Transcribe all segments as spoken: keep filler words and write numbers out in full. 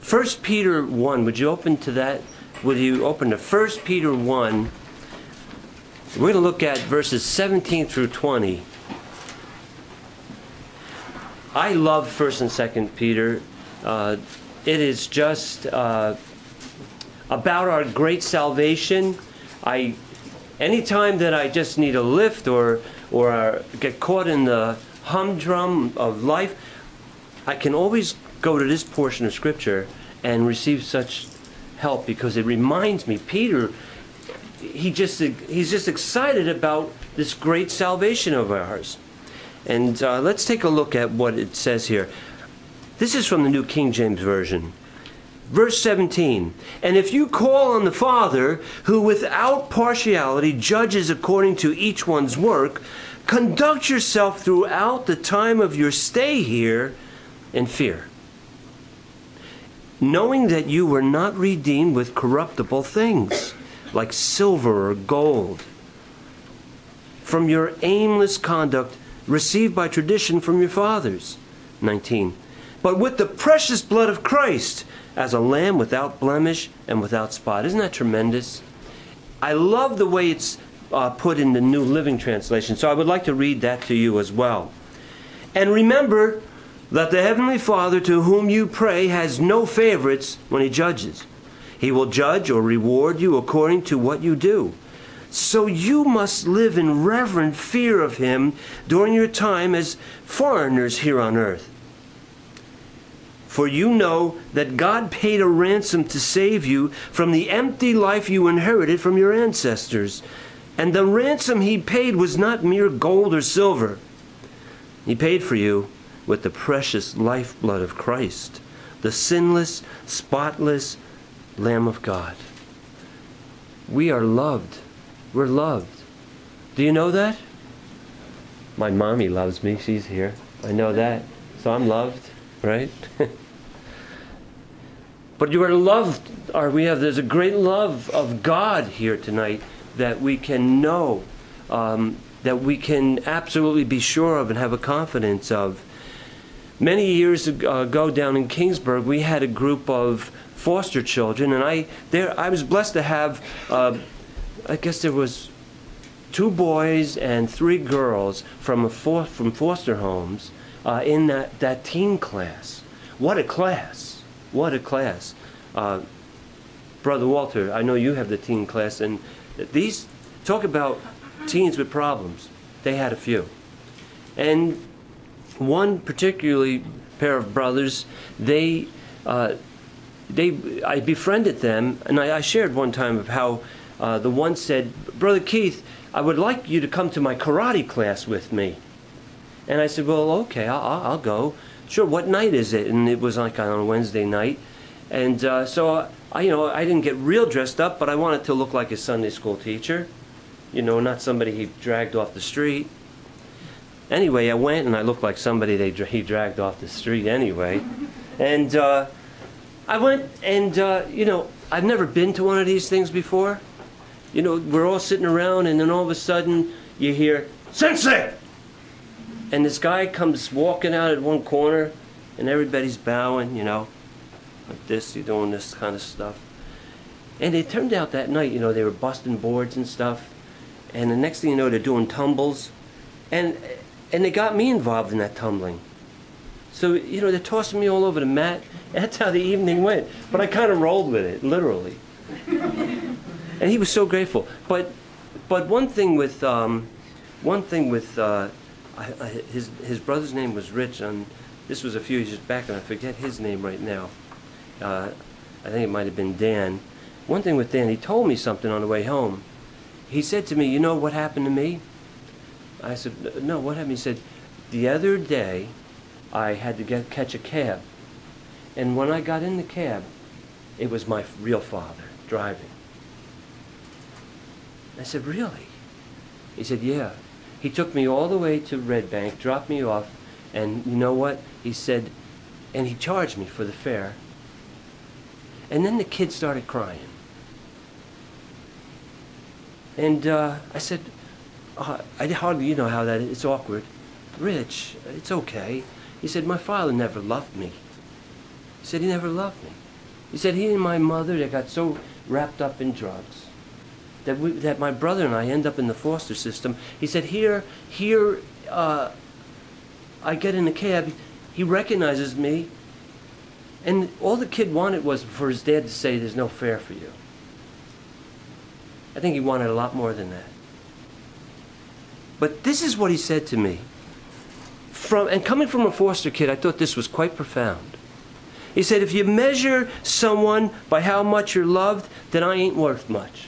First Peter one, would you open to that? Would you open to First Peter one? We're going to look at verses seventeen through twenty. I love First and Second Peter. Uh, it is just uh, about our great salvation. I, anytime that I just need a lift or or uh, get caught in the humdrum of life, I can always go to this portion of Scripture and receive such help, because it reminds me, Peter, he just he's just excited about this great salvation of ours. And uh, let's take a look at what it says here. This is from the New King James Version. Verse seventeen, "And if you call on the Father, who without partiality judges according to each one's work, conduct yourself throughout the time of your stay here in fear, knowing that you were not redeemed with corruptible things, like silver or gold, from your aimless conduct received by tradition from your fathers." nineteen, "But with the precious blood of Christ, as a lamb without blemish and without spot." Isn't that tremendous? I love the way it's uh, put in the New Living Translation, so I would like to read that to you as well. "And remember that the Heavenly Father to whom you pray has no favorites when He judges. He will judge or reward you according to what you do. So you must live in reverent fear of Him during your time as foreigners here on earth. For you know that God paid a ransom to save you from the empty life you inherited from your ancestors. And the ransom He paid was not mere gold or silver. He paid for you with the precious lifeblood of Christ, the sinless, spotless Lamb of God." We are loved. We're loved. Do you know that? My mommy loves me. She's here. I know that. So I'm loved, right? But you are loved. Are we have? There's a great love of God here tonight that we can know, um, that we can absolutely be sure of and have a confidence of. Many years ago down in Kingsburg, we had a group of foster children, and I there I was blessed to have, uh, I guess there was two boys and three girls from a for, from foster homes uh, in that, that teen class. What a class! What a class! Uh, Brother Walter, I know you have the teen class, and these, talk about teens with problems. They had a few. And one particularly pair of brothers, they, uh, they, I befriended them, and I, I shared one time of how uh, the one said, "Brother Keith, I would like you to come to my karate class with me." And I said, "Well, okay, I'll, I'll go. Sure, what night is it?" And it was like on a Wednesday night. And uh, so, I, you know, I didn't get real dressed up, but I wanted to look like a Sunday school teacher. You know, not somebody he dragged off the street. Anyway, I went and I looked like somebody they he dragged off the street anyway. And uh, I went and, uh, you know, I've never been to one of these things before. You know, we're all sitting around and then all of a sudden you hear, "Sensei!" And this guy comes walking out at one corner and everybody's bowing, you know, like this, you're doing this kind of stuff. And it turned out that night, you know, they were busting boards and stuff. And the next thing you know, they're doing tumbles. And and they got me involved in that tumbling. So, you know, they're tossing me all over the mat. That's how the evening went. But I kind of rolled with it, literally. And he was so grateful. But but one thing with, um, one thing with, uh, I, I, his, his brother's name was Rich, and this was a few years back, and I forget his name right now. Uh, I think it might have been Dan. One thing with Dan, he told me something on the way home. He said to me, "You know what happened to me?" I said, "No, what happened?" He said, "The other day, I had to get catch a cab. And when I got in the cab, it was my real father driving." I said, "Really?" He said, "Yeah." He took me all the way to Red Bank, dropped me off, and you know what? He said, and he charged me for the fare. And then the kid started crying. And uh, I said, uh, I hardly, you know how that is, it's awkward. "Rich, it's okay." He said, "My father never loved me." He said, "He never loved me." He said he and my mother, they got so wrapped up in drugs that we, that my brother and I end up in the foster system. He said, here, here, uh, I get in a cab. He recognizes me, and all the kid wanted was for his dad to say, "There's no fare for you." I think he wanted a lot more than that. But this is what he said to me. From, and coming from a foster kid, I thought this was quite profound. He said, if you measure someone by how much you're loved, then I ain't worth much.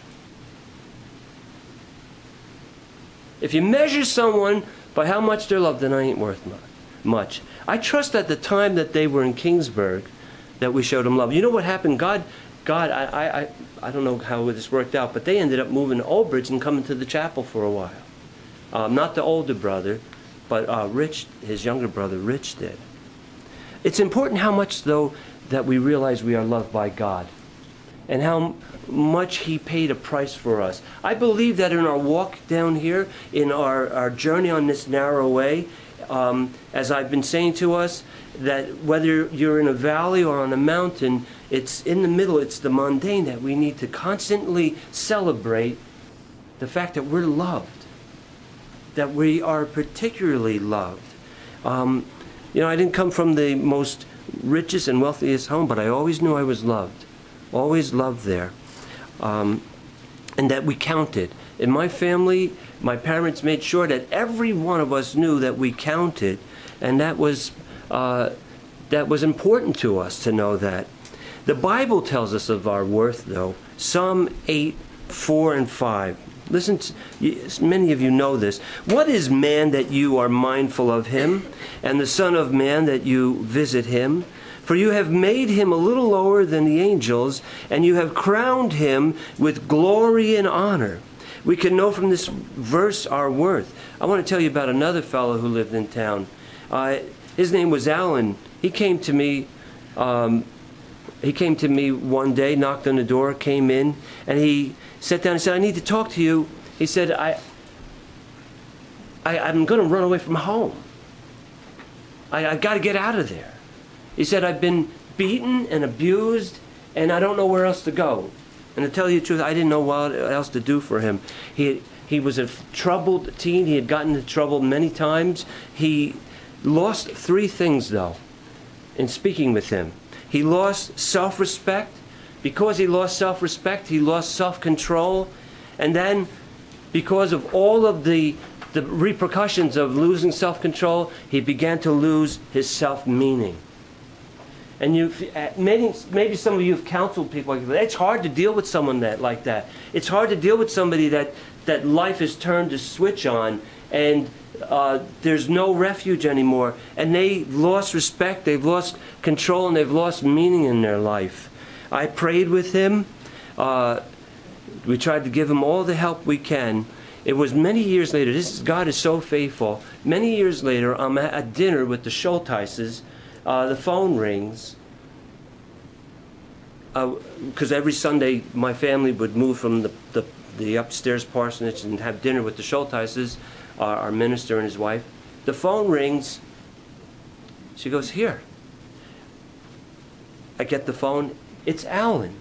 If you measure someone by how much they're loved, then I ain't worth much. I trust at the time that they were in Kingsburg that we showed them love. You know what happened? God, God, I, I, I don't know how this worked out, but they ended up moving to Old Bridge and coming to the chapel for a while. Um, not the older brother, but uh, Rich, his younger brother, Rich did. It's important how much, though, that we realize we are loved by God and how much He paid a price for us. I believe that in our walk down here, in our, our journey on this narrow way, um, as I've been saying to us, that whether you're in a valley or on a mountain, it's in the middle, it's the mundane that we need to constantly celebrate the fact that we're loved, that we are particularly loved. Um, you know, I didn't come from the most richest and wealthiest home, but I always knew I was loved, always loved there, um, and that we counted. In my family, my parents made sure that every one of us knew that we counted, and that was uh, that was important to us to know that. The Bible tells us of our worth, though. Psalm eight, four, and five. Listen, to, many of you know this. What is man that you are mindful of him, and the Son of Man that you visit him? For you have made him a little lower than the angels, and you have crowned him with glory and honor. We can know from this verse our worth. I want to tell you about another fellow who lived in town. Uh, his name was Alan. He came to me. Um, he came to me one day, knocked on the door, came in, and he sat down and said, "I need to talk to you." He said, I, I, I'm going to run away from home. I, I got to get out of there. He said, "I've been beaten and abused, and I don't know where else to go." And to tell you the truth, I didn't know what else to do for him. He, he was a troubled teen. He had gotten into trouble many times. He lost three things, though, in speaking with him. He lost self-respect. Because he lost self-respect, he lost self-control. And then, because of all of the, the repercussions of losing self-control, he began to lose his self-meaning. And you, maybe, maybe some of you have counseled people like that. It's hard to deal with someone that like that. It's hard to deal with somebody that, that life has turned a switch on, and uh, there's no refuge anymore. And they've lost respect, they've lost control, and they've lost meaning in their life. I prayed with him. Uh, we tried to give him all the help we can. It was many years later. This is, God is so faithful. Many years later, I'm at a dinner with the Schulteises. Uh, the phone rings. Because uh, every Sunday, my family would move from the, the, the upstairs parsonage and have dinner with the Schulteises, uh, our minister and his wife. The phone rings. She goes, "Here." I get the phone. It's Alan.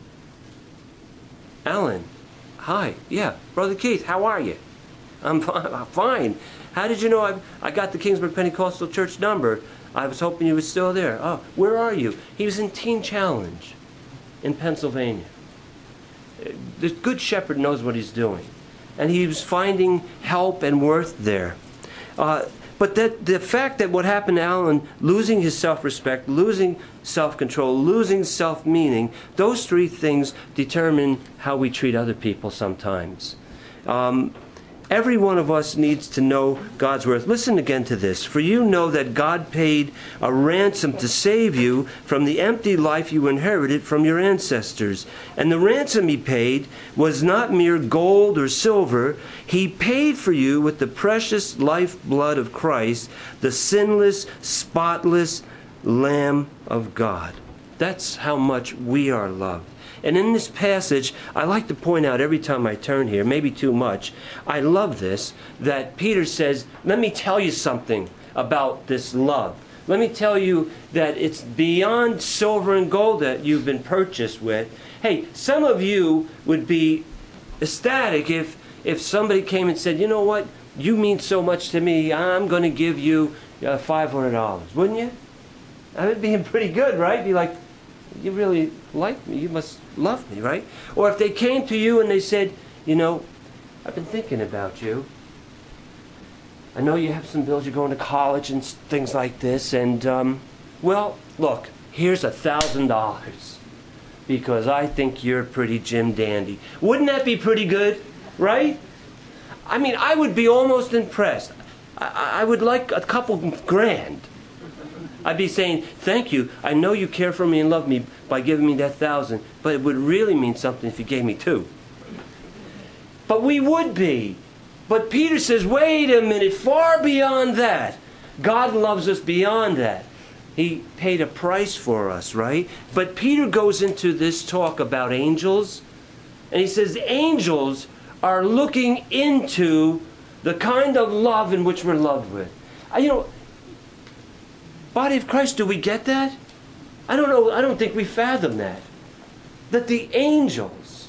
Alan, hi. Yeah, Brother Keith, how are you? I'm fine. I'm fine. How did you know I, I got the Kingsburg Pentecostal Church number? I was hoping you were still there. Oh, where are you? He was in Teen Challenge in Pennsylvania. The Good Shepherd knows what he's doing. And he was finding help and worth there. Uh, But that the fact that what happened to Alan, losing his self-respect, losing self-control, losing self-meaning, those three things determine how we treat other people sometimes. Um, every one of us needs to know God's worth. Listen again to this. For you know that God paid a ransom to save you from the empty life you inherited from your ancestors. And the ransom he paid was not mere gold or silver. He paid for you with the precious lifeblood of Christ, the sinless, spotless Lamb of God. That's how much we are loved. And in this passage, I like to point out every time I turn here, maybe too much, I love this, that Peter says, let me tell you something about this love. let me tell you that it's beyond silver and gold that you've been purchased with. Hey, some of you would be ecstatic if, if somebody came and said, you know what, you mean so much to me, I'm going to give you uh, five hundred dollars. Wouldn't you? That would be pretty good, right? Be like, you really like me, you must love me, right? Or if they came to you and they said, you know, I've been thinking about you. I know you have some bills, you're going to college and things like this, and, um, well, look, here's a thousand dollars because I think you're pretty Jim Dandy. Wouldn't that be pretty good, right? I mean, I would be almost impressed. I, I would like a couple grand. I'd be saying, thank you, I know you care for me and love me by giving me that thousand, but it would really mean something if you gave me two. But we would be. But Peter says, wait a minute, far beyond that. God loves us beyond that. He paid a price for us, right? But Peter goes into this talk about angels, and he says angels are looking into the kind of love in which we're loved with. You know, body of Christ, do we get that? I don't know, I don't think we fathom that. That the angels,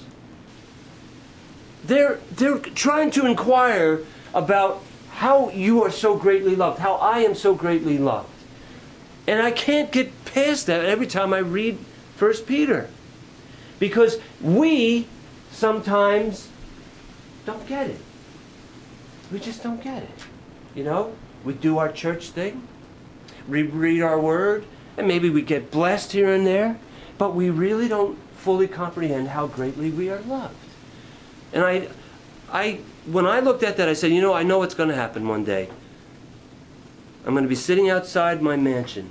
they're, they're trying to inquire about how you are so greatly loved, how I am so greatly loved. And I can't get past that every time I read First Peter. Because we sometimes don't get it. We just don't get it. You know, we do our church thing. We read our word, and maybe we get blessed here and there, but we really don't fully comprehend how greatly we are loved. And I, I, when I looked at that, I said, you know, I know what's going to happen one day. I'm going to be sitting outside my mansion.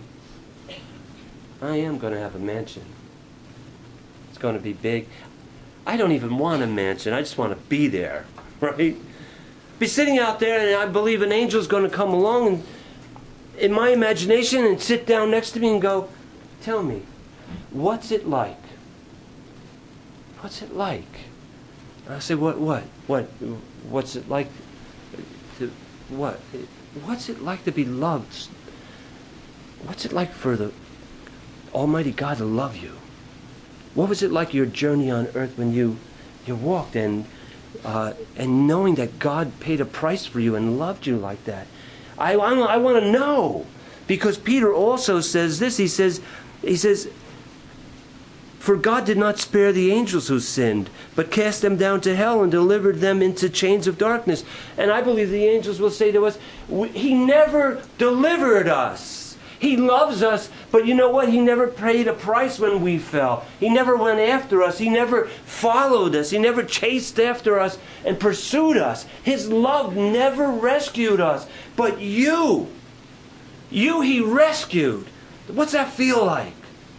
I am going to have a mansion. It's going to be big. I don't even want a mansion. I just want to be there, right? Be sitting out there, and I believe an angel's going to come along and in my imagination and sit down next to me and go, tell me, what's it like? What's it like? And I say, what, what, what, what's it like to, what? What's it like to be loved? What's it like for the Almighty God to love you? What was it like your journey on earth when you, you walked and, uh, and knowing that God paid a price for you and loved you like that? I, I, I want to know, because Peter also says this. He says, he says, for God did not spare the angels who sinned, but cast them down to hell and delivered them into chains of darkness. And I believe the angels will say to us, He never delivered us. He loves us, but you know what? He never paid a price when we fell. He never went after us. He never followed us. He never chased after us and pursued us. His love never rescued us. But you, you He rescued. What's that feel like?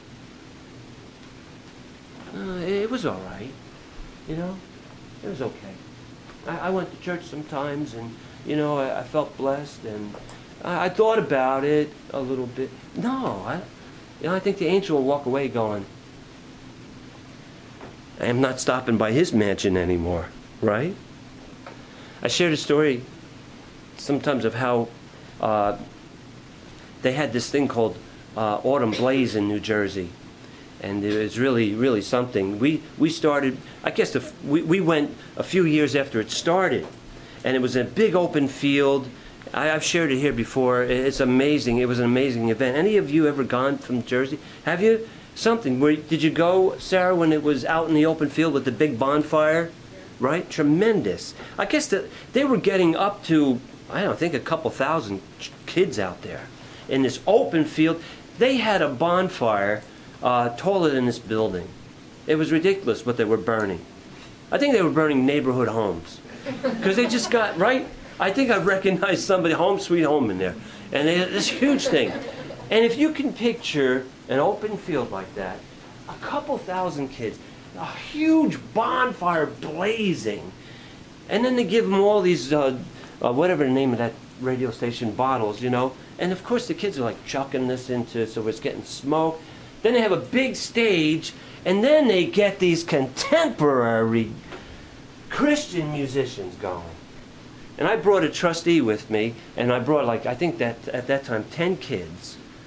Uh, it was all right. You know, it was okay. I, I went to church sometimes, and, you know, I, I felt blessed, and I thought about it a little bit. No, I, you know, I think the angel will walk away going, I am not stopping by his mansion anymore, right? I shared a story sometimes of how uh, they had this thing called uh, Autumn Blaze in New Jersey. And it was really, really something. We, we started, I guess the, we, we went a few years after it started. And it was a big open field. I, I've shared it here before. It's amazing. It was an amazing event. Any of you ever gone from Jersey? Have you? Something. Where, did you go, Sarah, when it was out in the open field with the big bonfire? Right? Tremendous. I guess that they were getting up to, I don't think, a couple thousand kids out there in this open field. They had a bonfire uh, taller than this building. It was ridiculous what they were burning. I think they were burning neighborhood homes. Because they just got, right? I think I've recognized somebody, home sweet home in there. And they had this huge thing. And if you can picture an open field like that, a couple thousand kids, a huge bonfire blazing, and then they give them all these, uh, uh, whatever the name of that radio station, bottles, you know. And of course the kids are like chucking this into, so it's getting smoke. Then they have a big stage, and then they get these contemporary Christian musicians going. And I brought a trustee with me, and I brought, like, I think that at that time, ten kids.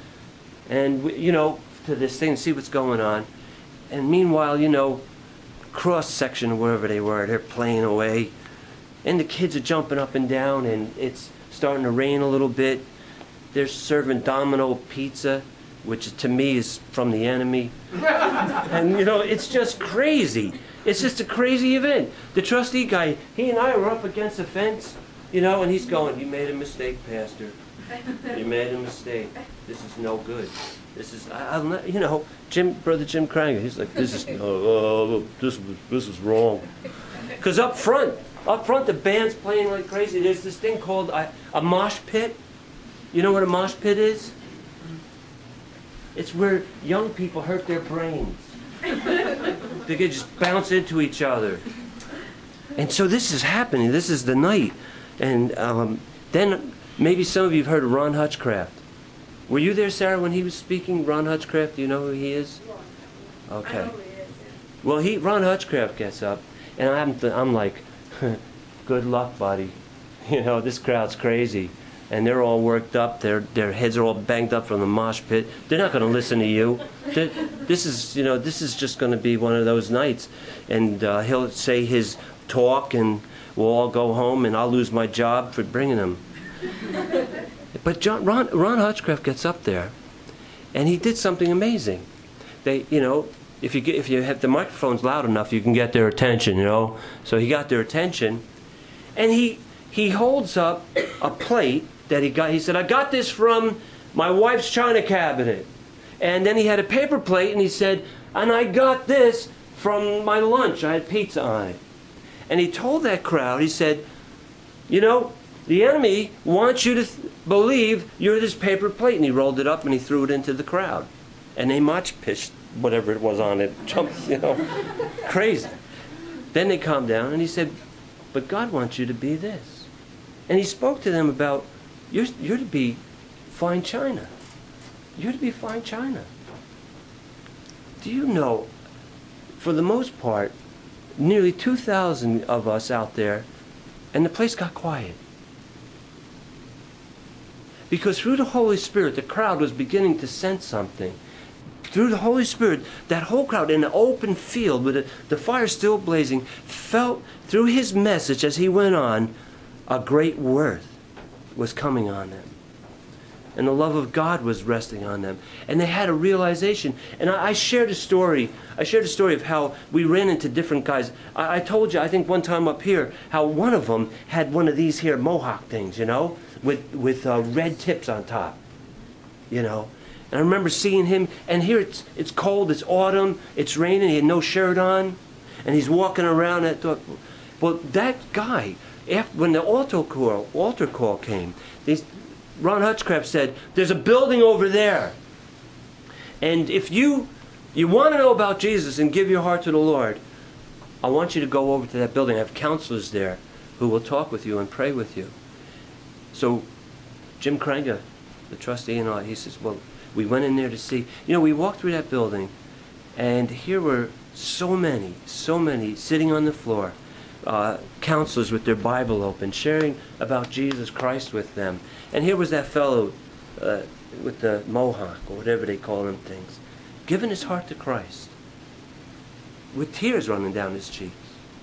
and we, you know, to this thing and see what's going on. And meanwhile, you know, cross section or wherever they were, they're playing away, and the kids are jumping up and down, and it's starting to rain a little bit. They're serving Domino pizza, which to me is from the enemy. And you know, it's just crazy. It's just a crazy event. The trustee guy, he and I were up against the fence, you know, and he's going, "You made a mistake, Pastor. You made a mistake. This is no good. This is, I, I'll not, you know, Jim, Brother Jim Kranger, he's like, this is, uh, uh, this, this is wrong." Because up front, up front, the band's playing like crazy. There's this thing called a, a mosh pit. You know what a mosh pit is? It's where young people hurt their brains. They could just bounce into each other. And so this is happening. This is the night. And um, then maybe some of you have heard of Ron Hutchcraft. Were you there, Sarah, when he was speaking? Ron Hutchcraft, do you know who he is? Okay. Well, he Ron Hutchcraft gets up, and I'm th I'm like, good luck, buddy. You know, this crowd's crazy, and they're all worked up. Their their heads are all banged up from the mosh pit. They're not going to listen to you. They're, this is you know this is just going to be one of those nights, and uh, he'll say his talk, and we'll all go home, and I'll lose my job for bringing them. But John, Ron, Ron Hutchcraft gets up there, and he did something amazing. They, you know, if you get, if you have the microphones loud enough, you can get their attention. You know, so he got their attention, and he he holds up a plate that he got. He said, "I got this from my wife's china cabinet," and then he had a paper plate, and he said, "And I got this from my lunch. I had pizza on it," and he told that crowd, he said, "You know, the enemy wants you to th believe you're this paper plate," and he rolled it up and he threw it into the crowd, and they mosh pitched whatever it was on it, jumped, you know, crazy. Then they calmed down, and he said, "But God wants you to be this," and he spoke to them about you're you're to be fine china. You're to be fine china. Do you know, for the most part, nearly two thousand of us out there, and the place got quiet. Because through the Holy Spirit, the crowd was beginning to sense something. Through the Holy Spirit, that whole crowd in an open field with the, the fire still blazing, felt through his message as he went on, a great worth was coming on them. And the love of God was resting on them. And they had a realization. And I, I shared a story. I shared a story of how we ran into different guys. I, I told you, I think one time up here, how one of them had one of these here mohawk things, you know, with, with uh, red tips on top, you know. And I remember seeing him, and here it's, it's cold, it's autumn, it's raining, he had no shirt on, and he's walking around. And I thought, well, that guy, after, when the altar call, altar call came, these, Ron Hutchcraft said, "There's a building over there, and if you you want to know about Jesus and give your heart to the Lord, I want you to go over to that building. I have counselors there who will talk with you and pray with you." So Jim Kranger, the trustee, and I, he says, well, we went in there to see. You know, we walked through that building, and here were so many, so many sitting on the floor, uh, counselors with their Bible open, sharing about Jesus Christ with them. And here was that fellow uh, with the mohawk, or whatever they call them things, giving his heart to Christ, with tears running down his cheeks.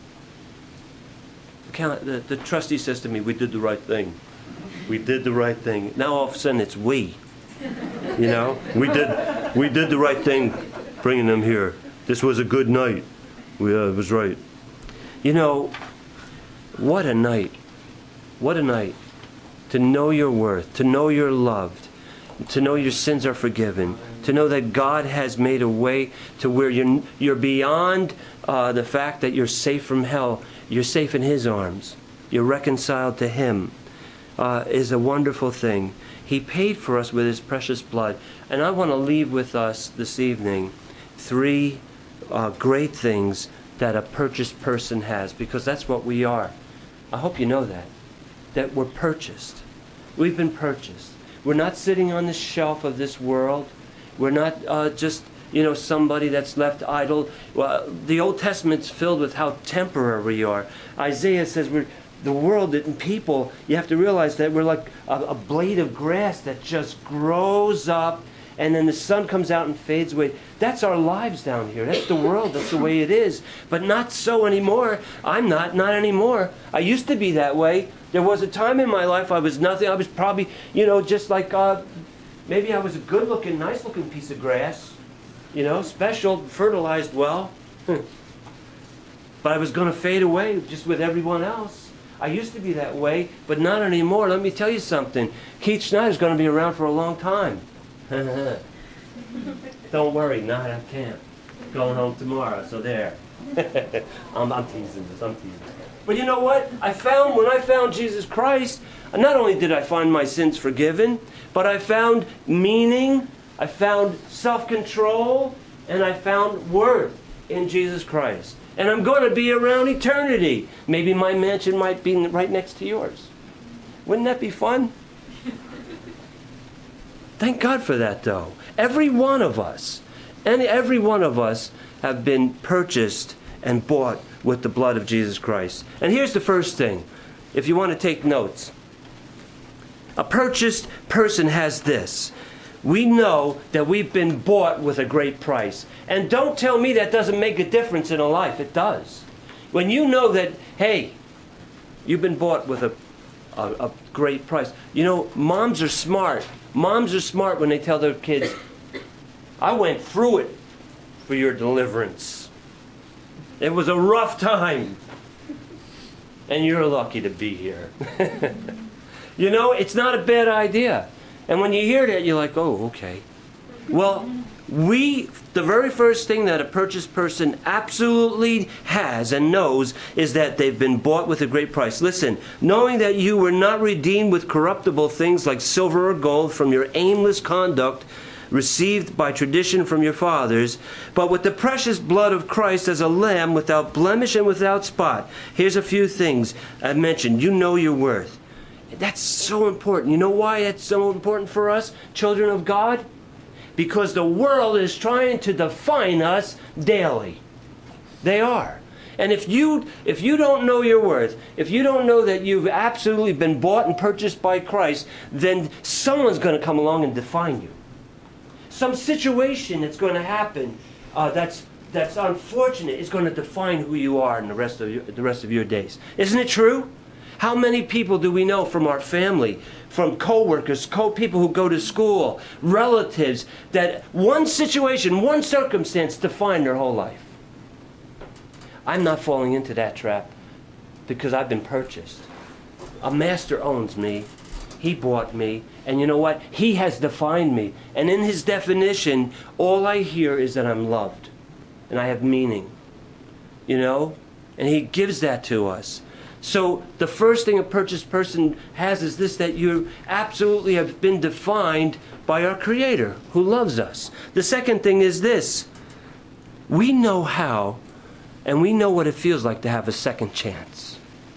The, count, the, the trustee says to me, "We did the right thing. We did the right thing." Now all of a sudden it's we. You know, we did, we did the right thing bringing them here. This was a good night. We, uh, it was right. You know, what a night. What a night. To know your worth, to know you're loved, to know your sins are forgiven, to know that God has made a way to where you're, you're beyond uh, the fact that you're safe from hell. You're safe in His arms. You're reconciled to Him. Uh, is a wonderful thing. He paid for us with His precious blood. And I want to leave with us this evening three uh, great things that a purchased person has, because that's what we are. I hope you know that. That we're purchased. We've been purchased. We're not sitting on the shelf of this world. We're not uh, just, you know, somebody that's left idle. Well, the Old Testament's filled with how temporary we are. Isaiah says we're the world and people. You have to realize that we're like a, a blade of grass that just grows up and then the sun comes out and fades away. That's our lives down here. That's the world. That's the way it is. But not so anymore. I'm not, not anymore. I used to be that way. There was a time in my life I was nothing. I was probably, you know, just like, uh, maybe I was a good-looking, nice-looking piece of grass. You know, special, fertilized well. But I was going to fade away just with everyone else. I used to be that way, but not anymore. Let me tell you something. Keith Schneider's going to be around for a long time. Don't worry, not at camp. Going home tomorrow, so there. I'm, I'm teasing this, I'm teasing. But you know what? I found, when I found Jesus Christ, not only did I find my sins forgiven, but I found meaning, I found self-control, and I found worth in Jesus Christ. And I'm going to be around eternity. Maybe my mansion might be right next to yours. Wouldn't that be fun? Thank God for that, though. Every one of us, and every one of us have been purchased and bought with the blood of Jesus Christ. And here's the first thing, if you want to take notes. A purchased person has this. We know that we've been bought with a great price. And don't tell me that doesn't make a difference in a life. It does. When you know that, hey, you've been bought with a, a, a great price. You know, moms are smart. Moms are smart when they tell their kids, I went through it for your deliverance. It was a rough time. And you're lucky to be here. You know, it's not a bad idea. And when you hear that, you're like, oh, okay. Well, we, the very first thing that a purchased person absolutely has and knows is that they've been bought with a great price. Listen, knowing that you were not redeemed with corruptible things like silver or gold from your aimless conduct received by tradition from your fathers, but with the precious blood of Christ as a lamb without blemish and without spot. Here's a few things I mentioned. You know your worth. That's so important. You know why it's so important for us, children of God? Because the world is trying to define us daily. They are. And if you if you don't know your worth, if you don't know that you've absolutely been bought and purchased by Christ, then someone's going to come along and define you. Some situation that's going to happen uh, that's that's unfortunate is going to define who you are in the rest of your, the rest of your days. Isn't it true? How many people do we know from our family, from co-workers, co-people who go to school, relatives, that one situation, one circumstance defined their whole life? I'm not falling into that trap because I've been purchased. A master owns me. He bought me. And you know what? He has defined me. And in his definition, all I hear is that I'm loved. And I have meaning. You know? And he gives that to us. So the first thing a purchased person has is this, that you absolutely have been defined by our Creator who loves us. The second thing is this. We know how and we know what it feels like to have a second chance.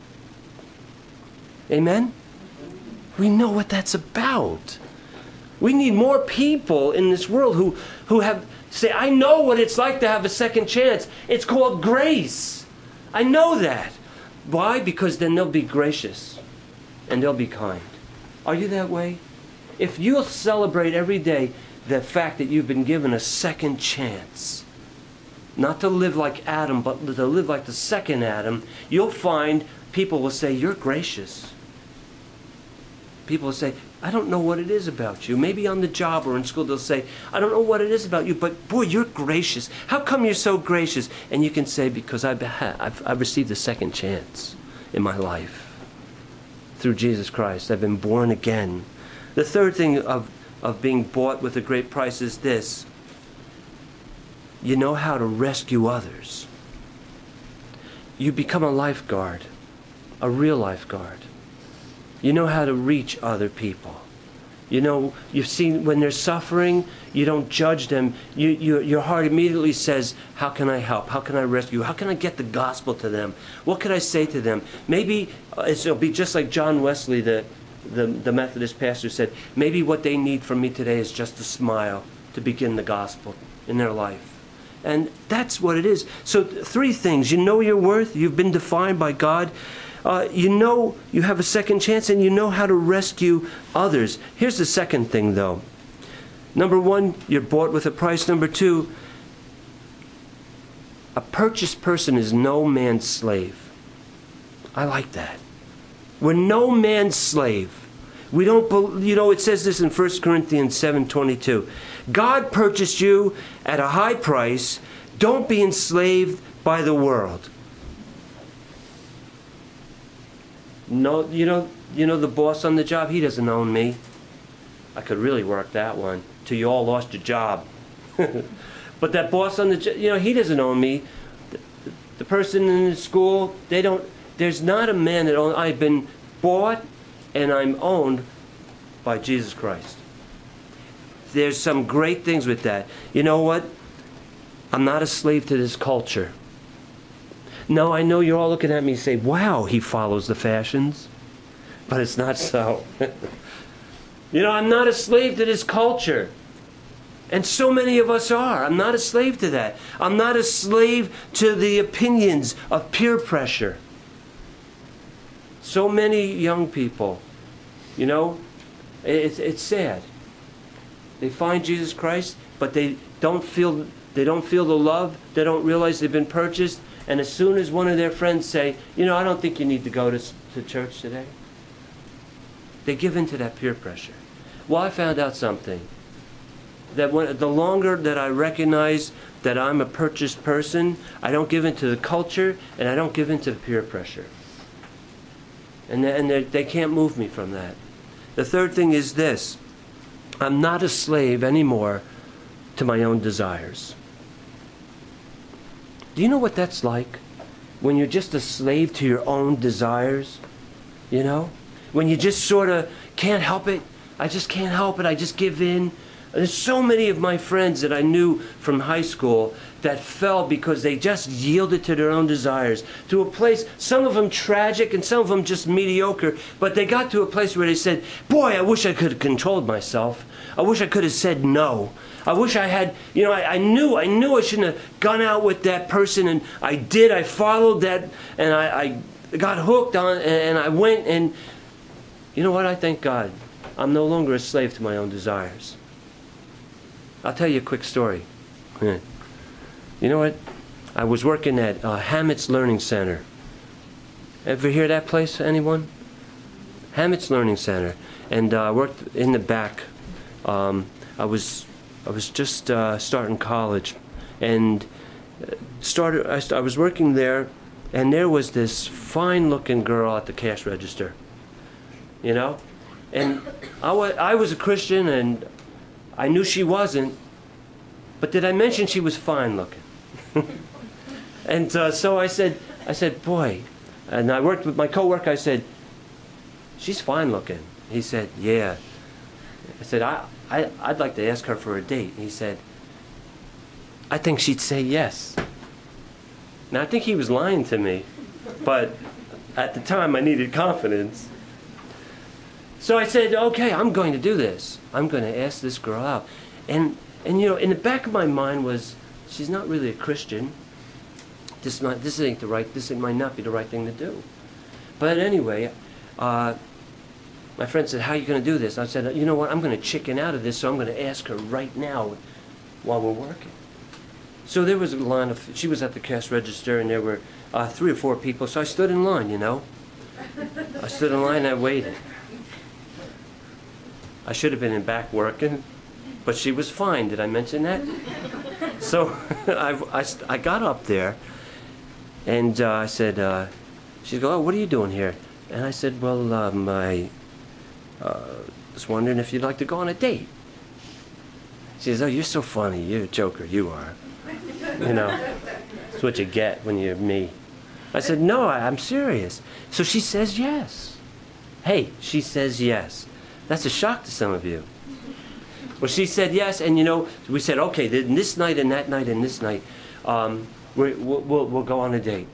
Amen? We know what that's about. We need more people in this world who, who have say, I know what it's like to have a second chance. It's called grace. I know that. Why? Because then they'll be gracious and they'll be kind. Are you that way? If you'll celebrate every day the fact that you've been given a second chance, not to live like Adam, but to live like the second Adam, you'll find people will say, you're gracious. People will say, I don't know what it is about you. Maybe on the job or in school they'll say, I don't know what it is about you, but boy, you're gracious. How come you're so gracious? And you can say, because I've, I've, I've received a second chance in my life. Through Jesus Christ, I've been born again. The third thing of, of being bought with a great price is this. You know how to rescue others. You become a lifeguard, a real lifeguard. You know how to reach other people. You know, you've seen when they're suffering, you don't judge them. You, you, your heart immediately says, how can I help? How can I rescue? How can I get the gospel to them? What could I say to them? Maybe uh, it'll be just like John Wesley, the, the, the Methodist pastor, said, maybe what they need from me today is just a smile to begin the gospel in their life. And that's what it is. So th- three things. You know your worth. You've been defined by God. Uh, you know you have a second chance, and you know how to rescue others. Here's the second thing, though. Number one, you're bought with a price. Number two, a purchased person is no man's slave. I like that. We're no man's slave. We don't, you know, it says this in First Corinthians seven twenty-two. God purchased you at a high price. Don't be enslaved by the world. No, you know, you know the boss on the job, he doesn't own me. I could really work that one till you all lost your job. But that boss on the job, you know, he doesn't own me. The, the person in the school, they don't, there's not a man that owns, I've been bought and I'm owned by Jesus Christ. There's some great things with that. You know what? I'm not a slave to this culture. No, I know you're all looking at me and say, wow, he follows the fashions. But it's not so. You know, I'm not a slave to this culture. And so many of us are. I'm not a slave to that. I'm not a slave to the opinions of peer pressure. So many young people, you know, it's, it's sad. They find Jesus Christ, but they don't feel they don't feel the love. They don't realize they've been purchased. And as soon as one of their friends say, you know, I don't think you need to go to, to church today, they give in to that peer pressure. Well, I found out something. That when, the longer that I recognize that I'm a purchased person, I don't give in to the culture, and I don't give in to the peer pressure. And, they, and they can't move me from that. The third thing is this. I'm not a slave anymore to my own desires. Do you know what that's like? When you're just a slave to your own desires? You know? When you just sort of can't help it. I just can't help it. I just give in. There's so many of my friends that I knew from high school that fell because they just yielded to their own desires. To a place, some of them tragic and some of them just mediocre, but they got to a place where they said, boy, I wish I could have controlled myself. I wish I could have said no. I wish I had, you know, I, I knew, I knew I shouldn't have gone out with that person, and I did, I followed that, and I, I got hooked on, and, and I went, and you know what, I thank God. I'm no longer a slave to my own desires. I'll tell you a quick story. You know what? I was working at uh, Hammets Learning Center. Ever hear that place, anyone? Hammets Learning Center. And I uh, worked in the back. Um, I was I was just uh, starting college. And started. I, st I was working there, and there was this fine-looking girl at the cash register. You know? And I, wa I was a Christian, and I knew she wasn't, but did I mention she was fine looking? And uh, so I said, I said, boy, and I worked with my coworker. I said, she's fine looking. He said, yeah. I said, I, I, I'd like to ask her for a date. He said, I think she'd say yes. Now I think he was lying to me, but at the time I needed confidence. So I said, okay, I'm going to do this. I'm going to ask this girl out. And, and you know, in the back of my mind was, she's not really a Christian. This might, this ain't the right, this might not be the right thing to do. But anyway, uh, my friend said, how are you going to do this? I said, you know what, I'm going to chicken out of this, so I'm going to ask her right now while we're working. So there was a line of, she was at the cash register, and there were uh, three or four people, so I stood in line, you know. I stood in line and I waited. I should have been in back working, but she was fine. Did I mention that? So I, I, I got up there, and uh, I said, uh, she goes, oh, what are you doing here? And I said, well, um, I uh, was wondering if you'd like to go on a date. She says, oh, you're so funny. You're a joker, you are. You know, that's what you get when you're me. I said, no, I, I'm serious. So she says yes. Hey, she says yes. That's a shock to some of you. Well, she said yes, and you know, we said, okay, then this night and that night and this night, um, we're, we'll, we'll, we'll go on a date.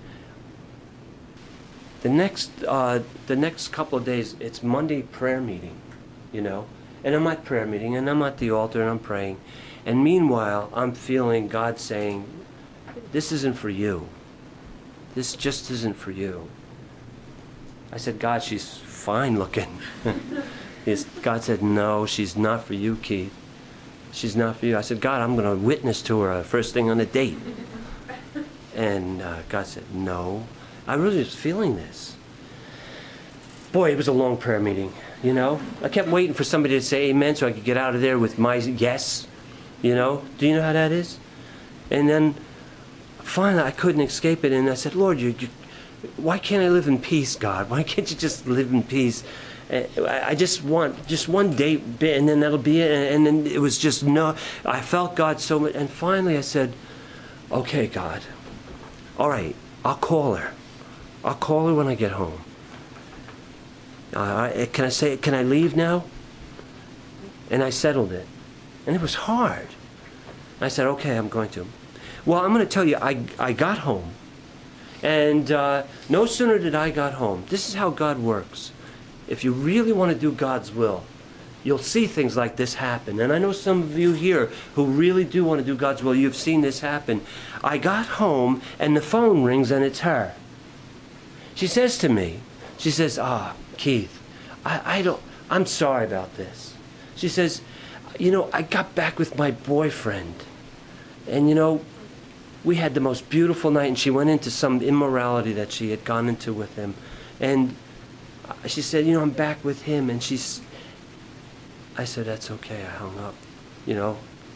The next, uh, the next couple of days, it's Monday prayer meeting, you know, and I'm at prayer meeting, and I'm at the altar, and I'm praying, and meanwhile, I'm feeling God saying, this isn't for you. This just isn't for you. I said, God, she's fine looking. Yes, God said, no, she's not for you, Keith. She's not for you. I said, God, I'm going to witness to her first thing on the date. And uh, God said, no. I really was feeling this. Boy, it was a long prayer meeting, you know. I kept waiting for somebody to say amen so I could get out of there with my yes, you know. Do you know how that is? And then finally I couldn't escape it, and I said, Lord, you, you, why can't I live in peace, God? Why can't you just live in peace? I just want just one date, and then that'll be it. And then it was just no. I felt God so much, and finally I said, okay, God, all right, I'll call her. I'll call her when I get home. Uh, can I say, can I leave now? And I settled it. And it was hard. I said, okay, I'm going to. Well, I'm going to tell you, I, I got home. And uh, no sooner did I got home. This is how God works. If you really want to do God's will, you'll see things like this happen. And I know some of you here who really do want to do God's will, you've seen this happen. I got home and the phone rings and it's her. She says to me, she says, ah, Keith, I, I don't, I'm sorry about this. She says, you know, I got back with my boyfriend. And, you know, we had the most beautiful night. And she went into some immorality that she had gone into with him. And she said, you know, I'm back with him. And she's, I said, that's okay. I hung up, you know.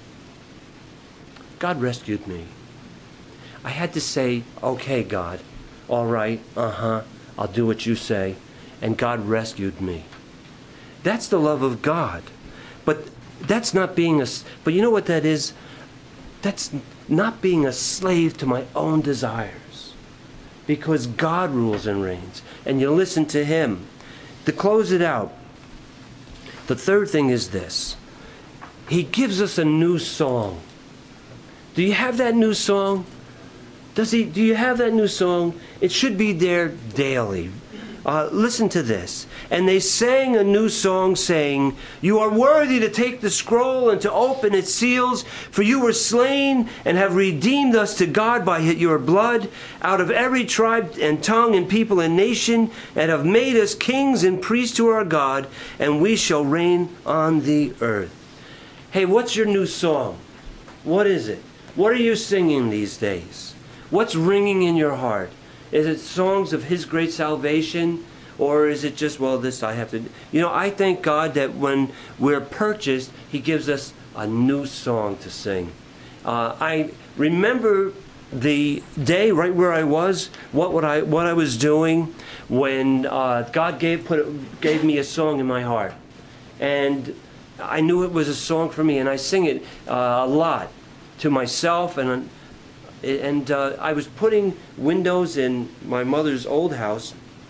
God rescued me. I had to say, okay, God, all right, uh-huh, I'll do what you say. And God rescued me. That's the love of God. But that's not being a, but you know what that is? That's not being a slave to my own desires. Because God rules and reigns. And you listen to Him. To close it out, the third thing is this. He gives us a new song. Do you have that new song? Does he? Do you have that new song? It should be there daily. Uh, listen to this. And they sang a new song saying, you are worthy to take the scroll and to open its seals, for you were slain and have redeemed us to God by your blood out of every tribe and tongue and people and nation, and have made us kings and priests to our God, and we shall reign on the earth. Hey, what's your new song? What is it? What are you singing these days? What's ringing in your heart? Is it songs of His great salvation? Or is it just, well, this I have to... You know, I thank God that when we're purchased, He gives us a new song to sing. Uh, I remember the day right where I was, what what I what I was doing when uh, God gave put gave me a song in my heart, and I knew it was a song for me, and I sing it uh, a lot to myself, and and uh, I was putting windows in my mother's old house,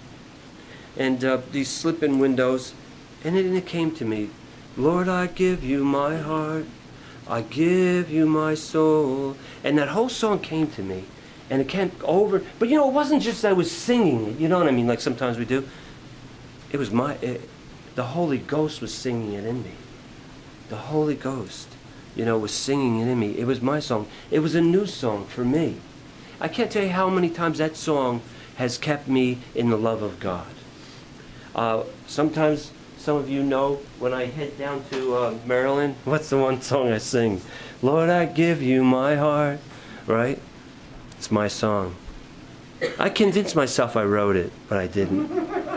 and uh, these slip-in windows, and it, and it came to me, Lord, I give you my heart, I give you my soul, and that whole song came to me, and it came over, but you know, it wasn't just that I was singing it, you know what I mean, like sometimes we do. It was my, it, the Holy Ghost was singing it in me. The Holy Ghost, you know, was singing it in me. It was my song. It was a new song for me. I can't tell you how many times that song has kept me in the love of God. Uh, sometimes some of you know when I head down to uh, Maryland, what's the one song I sing? Lord, I give you my heart, right? It's my song. I convinced myself I wrote it, but I didn't.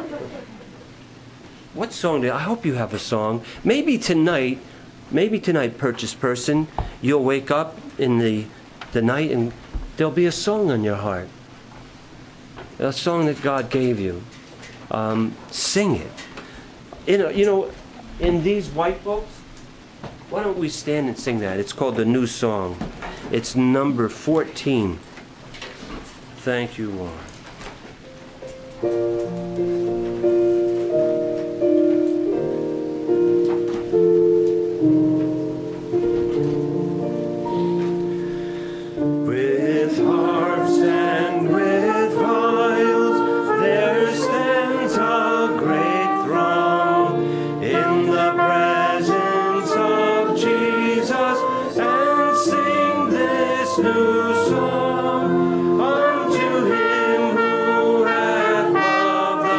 What song did I hope you have a song. Maybe tonight, maybe tonight, purchased person, you'll wake up in the, the night and there'll be a song on your heart. A song that God gave you. Um, sing it. In a, you know, in these white books, why don't we stand and sing that? It's called The New Song. It's number fourteen. Thank you, Lord. New song unto Him who hath loved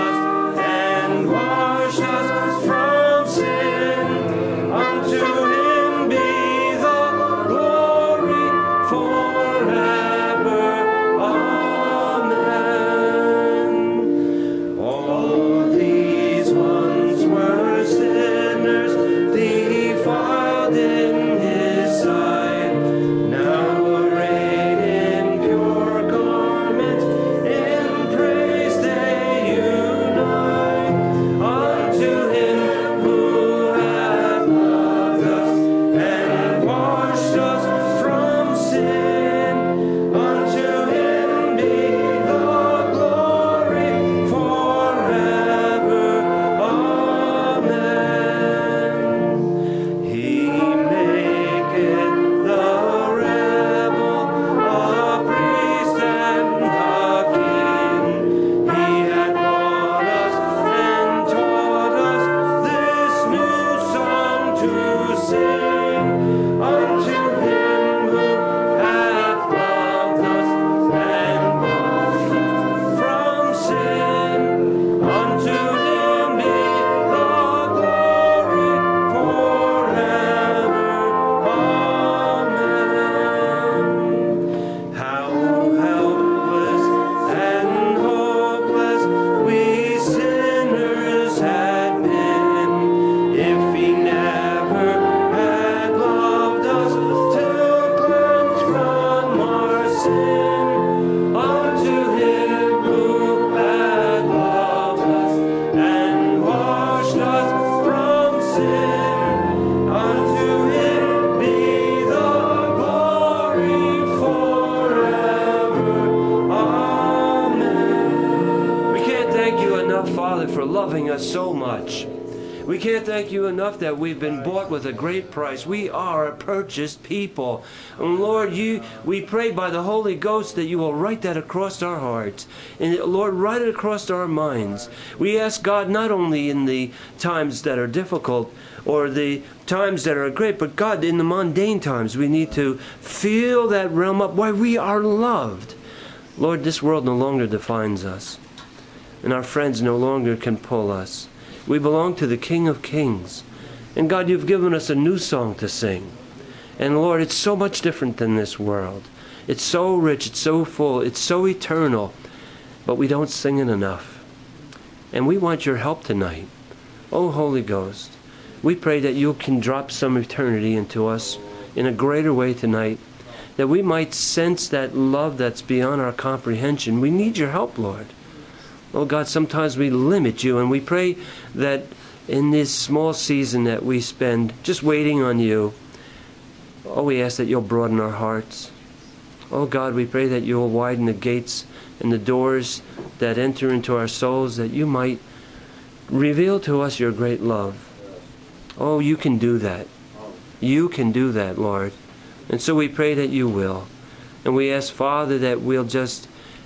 enough, Father, for loving us so much. We can't thank you enough that we've been bought with a great price. We are a purchased people. And Lord, you, we pray by the Holy Ghost that you will write that across our hearts. And Lord, write it across our minds. We ask God not only in the times that are difficult or the times that are great, but God, in the mundane times, we need to feel that realm up why we are loved. Lord, this world no longer defines us. And our friends no longer can pull us. We belong to the King of Kings. And God, you've given us a new song to sing. And Lord, it's so much different than this world. It's so rich, it's so full, it's so eternal. But we don't sing it enough. And we want your help tonight. Oh, Holy Ghost, we pray that you can drop some eternity into us in a greater way tonight, that we might sense that love that's beyond our comprehension. We need your help, Lord. Oh God, sometimes we limit you, and we pray that in this small season that we spend just waiting on you, oh, we ask that you'll broaden our hearts. Oh God, we pray that you'll widen the gates and the doors that enter into our souls, that you might reveal to us your great love. Oh, you can do that. You can do that, Lord. And so we pray that you will. And we ask, Father, that we'll just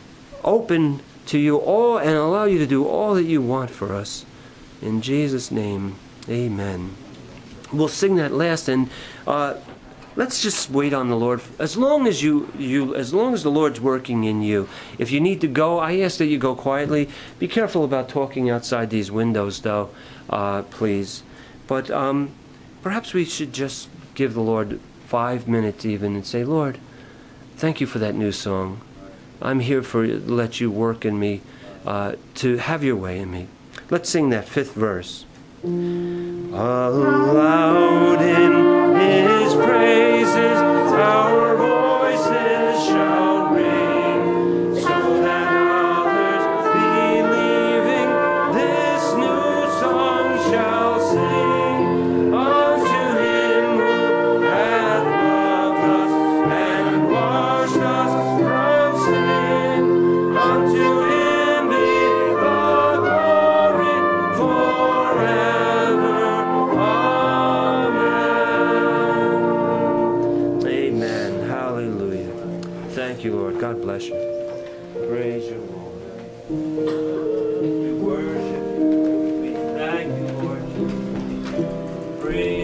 open to you all and allow you to do all that you want for us. In Jesus' name, amen. We'll sing that last, and uh, let's just wait on the Lord. As long as you, you, as long as the Lord's working in you. If you need to go, I ask that you go quietly. Be careful about talking outside these windows, though, uh, please. But um, perhaps we should just give the Lord five minutes even and say, Lord, thank you for that new song. I'm here for let you work in me, uh, to have your way in me. Let's sing that fifth verse. Aloud in his praises, our voices shall ring, so that others believing this new song shall sing unto him who hath loved us and washed us from sin. Unto him be the glory forever. Amen. Amen. Hallelujah. Thank you, Lord. God bless you. Praise you, Lord. We worship you. We thank you, Lord. Praise